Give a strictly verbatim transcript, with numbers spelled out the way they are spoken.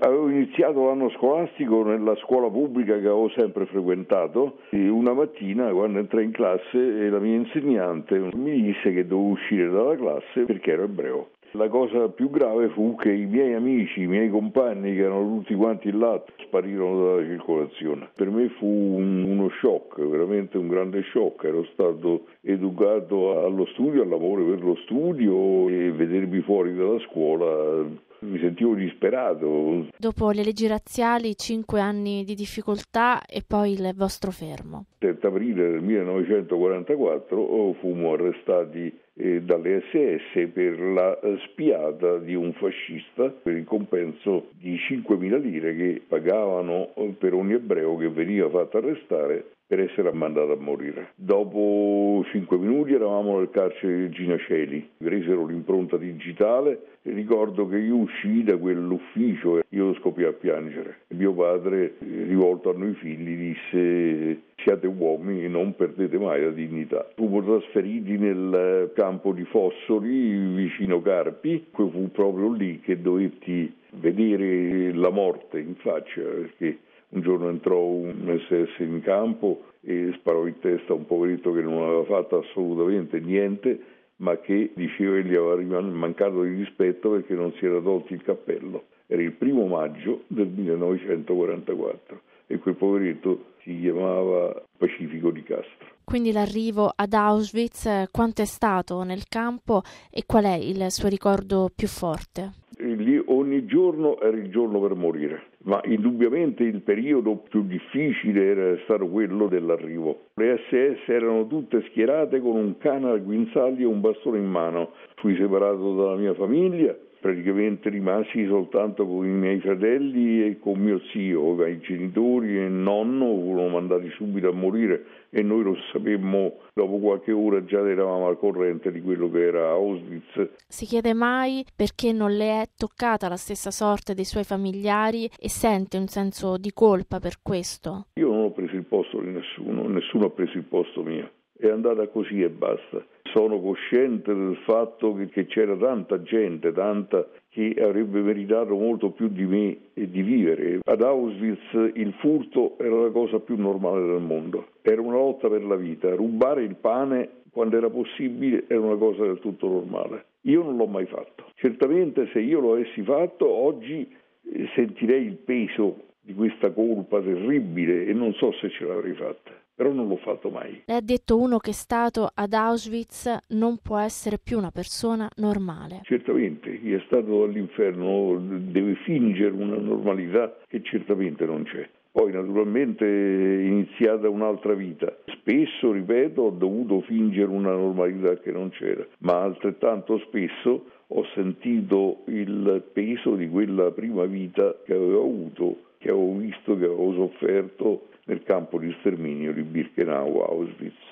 Avevo iniziato l'anno scolastico nella scuola pubblica che avevo sempre frequentato e una mattina, quando entrai in classe, la mia insegnante mi disse che dovevo uscire dalla classe perché ero ebreo. La cosa più grave fu che i miei amici, i miei compagni, che erano tutti quanti là, sparirono dalla circolazione. Per me fu un, uno shock, veramente un grande shock. Ero stato educato allo studio, all'amore per lo studio, e vedermi fuori dalla scuola mi sentivo disperato. Dopo le leggi razziali, cinque anni di difficoltà e poi il vostro fermo. Il sette aprile del millenovecentoquarantaquattro fummo arrestati eh, dalle esse esse per la spiata di un fascista per il compenso di cinquemila lire che pagavano per ogni ebreo che veniva fatto arrestare per essere mandato a morire. Dopo cinque minuti eravamo nel carcere di Ginaceli, presero l'impronta digitale e ricordo che io uscii da quell'ufficio e io scoppiai a piangere. Mio padre, rivolto a noi figli, disse: siate uomini e non perdete mai la dignità. Fummo trasferiti nel campo di Fossoli, vicino Carpi. Fu proprio lì che dovetti vedere la morte in faccia, perché un giorno entrò un esse esse in campo e sparò in testa a un poveretto che non aveva fatto assolutamente niente, ma che diceva che gli aveva mancato di rispetto perché non si era tolto il cappello. Era il primo maggio del millenovecentoquarantaquattro e quel poveretto si chiamava Pacifico di Castro. Quindi l'arrivo ad Auschwitz, quanto è stato nel campo e qual è il suo ricordo più forte? E lì ogni giorno era il giorno per morire, ma indubbiamente il periodo più difficile era stato quello dell'arrivo. Le esse esse erano tutte schierate con un cane al guinzaglio e un bastone in mano. Fui separato dalla mia famiglia, praticamente rimasi soltanto con i miei fratelli e con mio zio. I genitori e il nonno furono mandati subito a morire e noi lo sapemmo dopo qualche ora, già eravamo al corrente di quello che era Auschwitz. Si chiede mai perché non le è toccata la stessa sorte dei suoi familiari e sente un senso di colpa per questo? Io non ho preso il posto di nessuno, nessuno ha preso il posto mio. È andata così e basta. Sono cosciente del fatto che, che c'era tanta gente, tanta che avrebbe meritato molto più di me e di vivere. Ad Auschwitz il furto era la cosa più normale del mondo. Era una lotta per la vita. Rubare il pane quando era possibile era una cosa del tutto normale. Io non l'ho mai fatto. Certamente se io lo avessi fatto oggi sentirei il peso di questa colpa terribile e non so se ce l'avrei fatta, però non l'ho fatto mai. Lei ha detto uno che è stato ad Auschwitz non può essere più una persona normale. Certamente, chi è stato all'inferno deve fingere una normalità che certamente non c'è. Poi naturalmente è iniziata un'altra vita. Spesso, ripeto, ho dovuto fingere una normalità che non c'era, ma altrettanto spesso ho sentito il peso di quella prima vita che avevo avuto, che avevo visto, che avevo sofferto nel campo di sterminio di Birkenau, Auschwitz.